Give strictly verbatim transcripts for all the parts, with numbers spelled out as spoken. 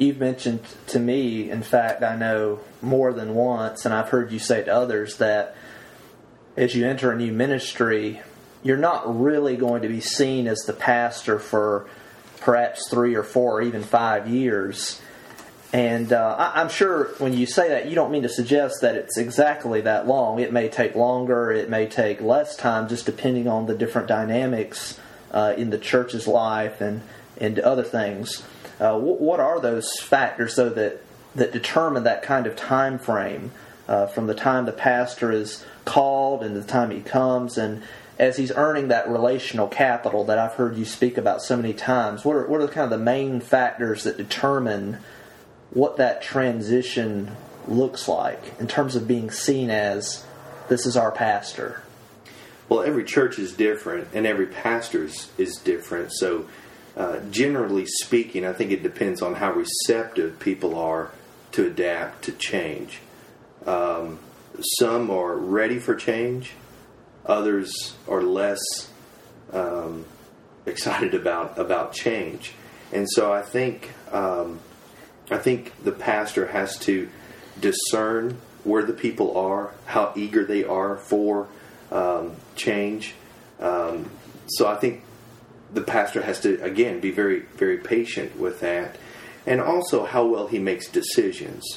you've mentioned to me, in fact, I know more than once, and I've heard you say to others, that as you enter a new ministry, you're not really going to be seen as the pastor for perhaps three or four or even five years. And uh, I, I'm sure when you say that, you don't mean to suggest that it's exactly that long. It may take longer, it may take less time, just depending on the different dynamics uh, in the church's life and, and other things. Uh, w- what are those factors, though, that, that determine that kind of time frame uh, from the time the pastor is called and the time he comes, and as he's earning that relational capital that I've heard you speak about so many times? What are, what are kind of the main factors that determine what that transition looks like in terms of being seen as, this is our pastor? Well, every church is different, and every pastor is, is different. So, uh, generally speaking, I think it depends on how receptive people are to adapt to change. Um, some are ready for change. Others are less um, excited about about change. And so I think... Um, I think the pastor has to discern where the people are, how eager they are for um, change. Um, so I think the pastor has to, again, be very, very patient with that. And also how well he makes decisions.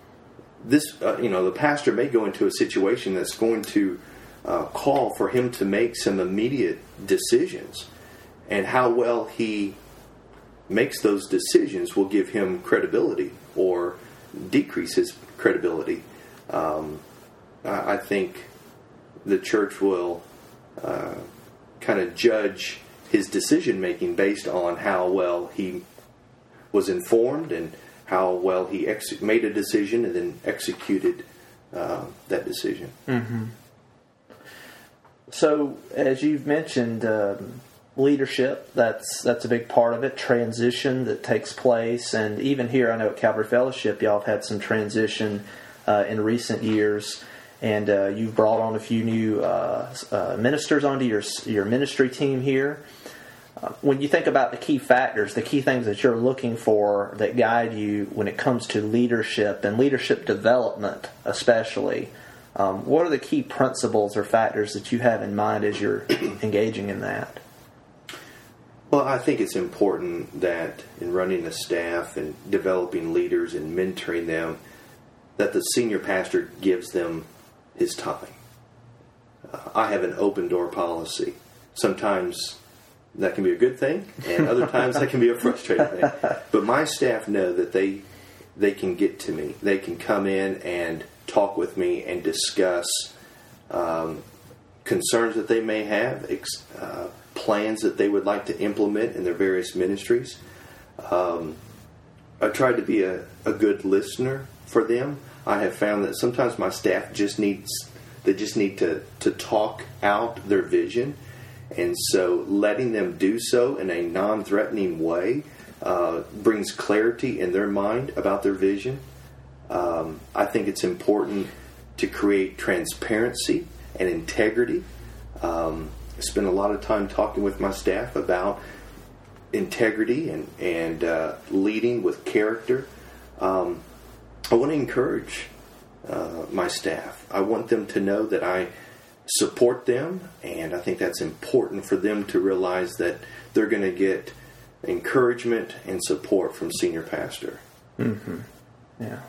This, uh, you know, the pastor may go into a situation that's going to uh, call for him to make some immediate decisions. And how well he makes those decisions will give him credibility or decrease his credibility. Um, I, I think the church will uh, kind of judge his decision making based on how well he was informed and how well he ex- made a decision and then executed uh, that decision. Mm-hmm. So, as you've mentioned, um, leadership, that's that's a big part of it. Transition that takes place. And even here, I know at Calvary Fellowship, y'all have had some transition uh, in recent years. And uh, you've brought on a few new uh, uh, ministers onto your, your ministry team here. Uh, when you think about the key factors, the key things that you're looking for that guide you when it comes to leadership and leadership development especially, um, what are the key principles or factors that you have in mind as you're engaging in that? Well, I think it's important that in running a staff and developing leaders and mentoring them, that the senior pastor gives them his time. Uh, I have an open door policy. Sometimes that can be a good thing, and other times that can be a frustrating thing. But my staff know that they they can get to me. They can come in and talk with me and discuss um, concerns that they may have, ex- uh, plans that they would like to implement in their various ministries. Um, I try to be a, a good listener for them. I have found that sometimes my staff just needs they just need to, to talk out their vision, and so letting them do so in a non-threatening way uh, brings clarity in their mind about their vision. Um, I think it's important to create transparency and integrity. Um, I spend a lot of time talking with my staff about integrity and, and uh, leading with character. Um, I want to encourage uh, my staff. I want them to know that I support them, and I think that's important for them to realize that they're going to get encouragement and support from senior pastor. Mm-hmm. Yeah.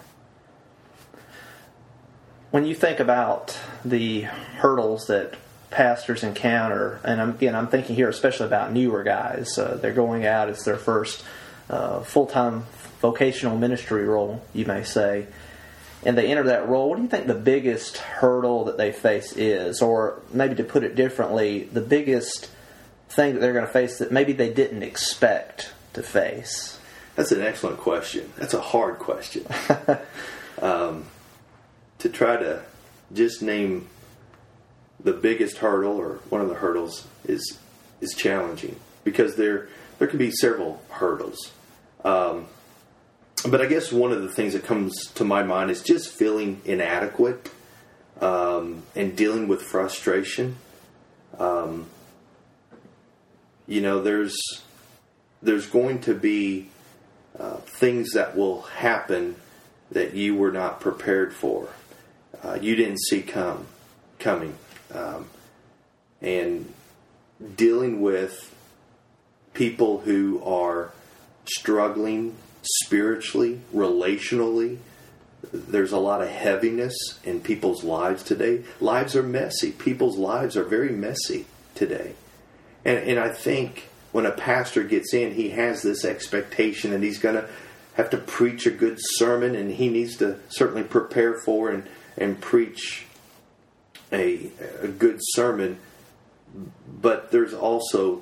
When you think about the hurdles that pastors encounter, and I'm, again, I'm thinking here especially about newer guys. Uh, they're going out, it's their first uh, full-time vocational ministry role, you may say, and they enter that role. What do you think the biggest hurdle that they face is? Or maybe to put it differently, the biggest thing that they're going to face that maybe they didn't expect to face? That's an excellent question. That's a hard question. um, to try to just name the biggest hurdle or one of the hurdles is is challenging, because there there can be several hurdles. Um, but I guess one of the things that comes to my mind is just feeling inadequate um, and dealing with frustration. Um, you know, there's there's going to be uh, things that will happen that you were not prepared for, uh, you didn't see come coming, um, and dealing with people who are struggling spiritually, relationally. There's a lot of heaviness in people's lives today. Lives are messy. People's lives are very messy today. And, and I think when a pastor gets in, he has this expectation that he's going to have to preach a good sermon, and he needs to certainly prepare for and, and preach a, a good sermon. But there's also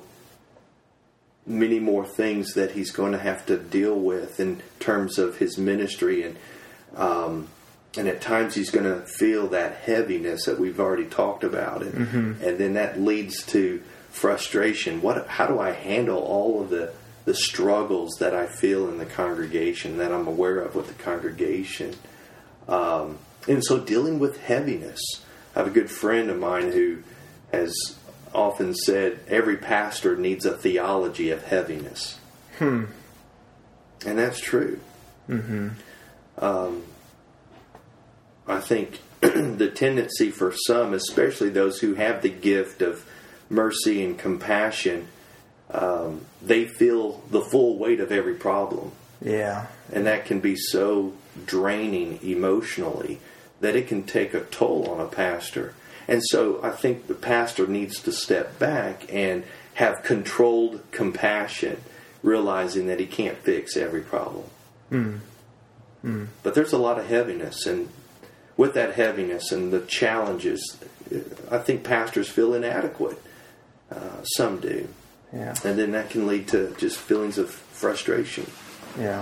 many more things that he's going to have to deal with in terms of his ministry, and um, and at times he's going to feel that heaviness that we've already talked about, and mm-hmm. and then that leads to frustration. What? How do I handle all of the the struggles that I feel in the congregation, that I'm aware of with the congregation? Um, and so dealing with heaviness. I have a good friend of mine who has often said every pastor needs a theology of heaviness. Hmm. And that's true. Mm-hmm. Um, I think the tendency for some, especially those who have the gift of mercy and compassion, um, they feel the full weight of every problem. Yeah. And that can be so draining emotionally that it can take a toll on a pastor. And so I think the pastor needs to step back and have controlled compassion, realizing that he can't fix every problem. Mm. Mm. But there's a lot of heaviness, and with that heaviness and the challenges, I think pastors feel inadequate. Uh, some do. Yeah. And then that can lead to just feelings of frustration. Yeah.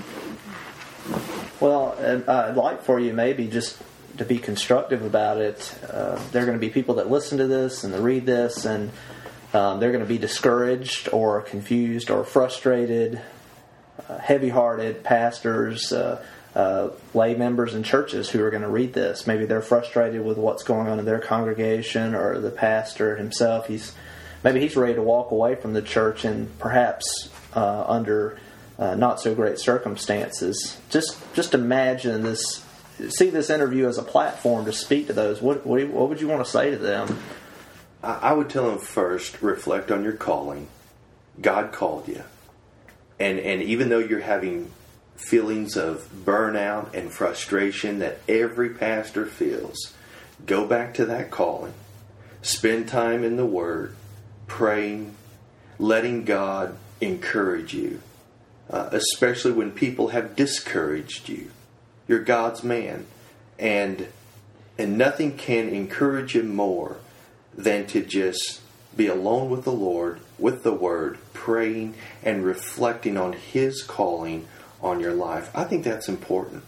Well, I'd like for you maybe just to be constructive about it. Uh, there are going to be people that listen to this and that read this, and um, they're going to be discouraged or confused or frustrated, uh, heavy-hearted pastors, uh, uh, lay members in churches who are going to read this. Maybe they're frustrated with what's going on in their congregation, or the pastor himself. He's maybe he's ready to walk away from the church, and perhaps uh, under uh, not so great circumstances. Just just imagine this. See this interview as a platform to speak to those. What what, what would you want to say to them? I would tell them first, reflect on your calling. God called you. And and even though you're having feelings of burnout and frustration that every pastor feels, go back to that calling. Spend time in the Word, praying, letting God encourage you, uh, especially when people have discouraged you. You're God's man, and and nothing can encourage you more than to just be alone with the Lord, with the Word, praying and reflecting on His calling on your life. I think that's important.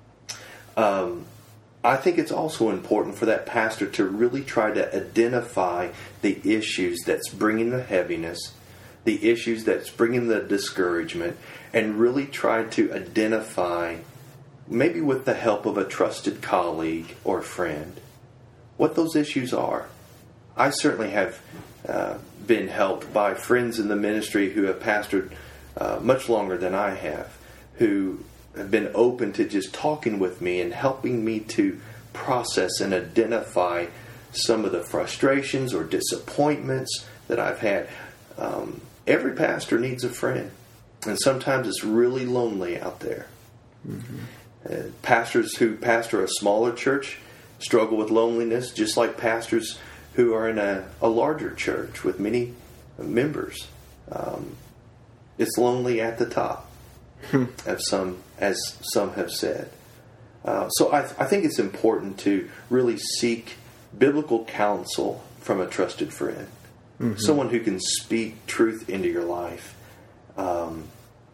Um, I think it's also important for that pastor to really try to identify the issues that's bringing the heaviness, the issues that's bringing the discouragement, and really try to identify, maybe with the help of a trusted colleague or friend, what those issues are. I certainly have uh, been helped by friends in the ministry who have pastored uh, much longer than I have, who have been open to just talking with me and helping me to process and identify some of the frustrations or disappointments that I've had. Um, every pastor needs a friend, and sometimes it's really lonely out there. Mm-hmm. Uh, pastors who pastor a smaller church struggle with loneliness, just like pastors who are in a, a larger church with many members. Um, it's lonely at the top, hmm. as some as some have said. Uh, so I, I think it's important to really seek biblical counsel from a trusted friend, mm-hmm. someone who can speak truth into your life. Um,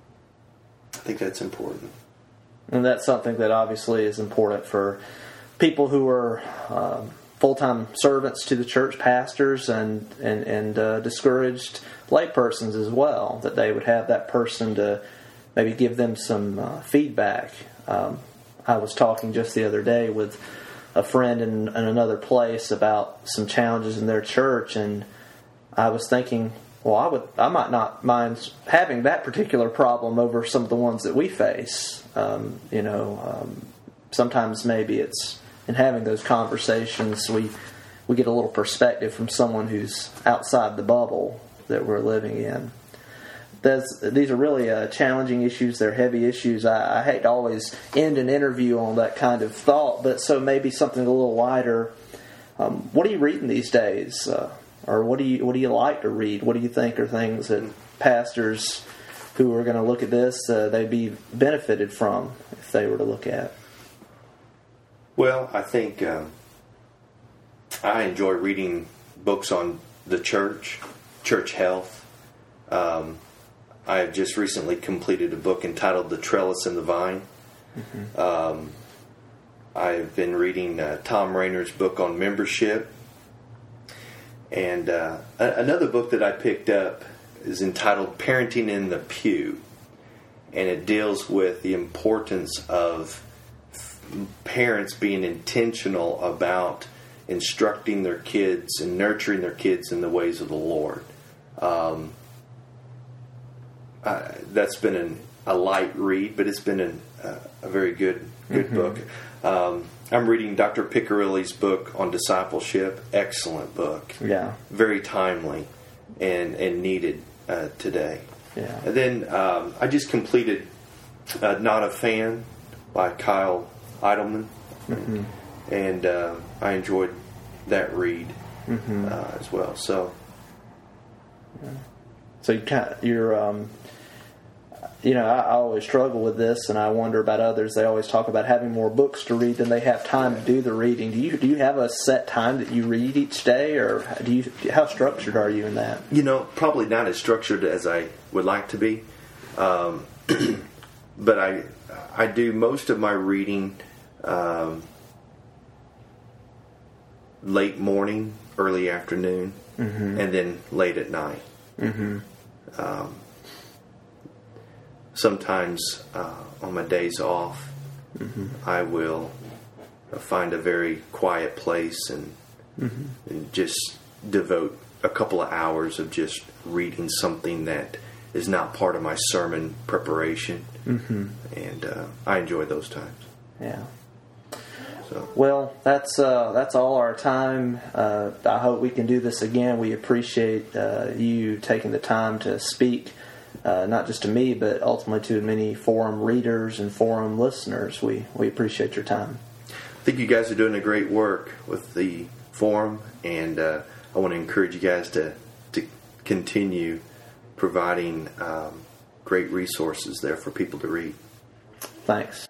I think that's important. And that's something that obviously is important for people who are um, full-time servants to the church, pastors, and and, and uh, discouraged laypersons as well, that they would have that person to maybe give them some uh, feedback. Um, I was talking just the other day with a friend in, in another place about some challenges in their church, and I was thinking, well, I would, I might not mind having that particular problem over some of the ones that we face. Um, you know, um, sometimes maybe it's in having those conversations we we get a little perspective from someone who's outside the bubble that we're living in. There's, these are really uh, challenging issues. They're heavy issues. I, I hate to always end an interview on that kind of thought, but so maybe something a little lighter. Um, what are you reading these days? Uh, or what do you what do you like to read? What do you think are things that pastors who are going to look at this, uh, they'd be benefited from if they were to look at? Well, I think um, I enjoy reading books on the church, church health. Um, I have just recently completed a book entitled The Trellis and the Vine. Mm-hmm. Um, I've been reading uh, Tom Rainer's book on membership. And uh, another book that I picked up is entitled Parenting in the Pew. And it deals with the importance of parents being intentional about instructing their kids and nurturing their kids in the ways of the Lord. Um, uh, that's been an, a light read, but it's been an, uh, a very good good mm-hmm. book. Um, I'm reading Doctor Piccirilli's book on discipleship. Excellent book. Yeah. Very timely and, and needed uh, today. Yeah. And then um, I just completed uh, Not a Fan by Kyle Idleman. Mm-hmm. And uh, I enjoyed that read mm-hmm. uh, as well. So, yeah. So you kind of, you're, um, you know, I, I always struggle with this, and I wonder about others. They always talk about having more books to read than they have time to do the reading. Do you do you have a set time that you read each day, or do you? How structured are you in that? You know, probably not as structured as I would like to be, um, but I I do most of my reading. Um, late morning, early afternoon, mm-hmm. and then late at night. Mm-hmm. Um, sometimes uh, on my days off, mm-hmm. I will find a very quiet place and, mm-hmm. and just devote a couple of hours of just reading something that is not part of my sermon preparation. Mm-hmm. And uh, I enjoy those times. Yeah. Well, that's uh, that's all our time. Uh, I hope we can do this again. We appreciate uh, you taking the time to speak, uh, not just to me, but ultimately to many forum readers and forum listeners. We we appreciate your time. I think you guys are doing a great work with the forum, and uh, I want to encourage you guys to to continue providing um, great resources there for people to read. Thanks.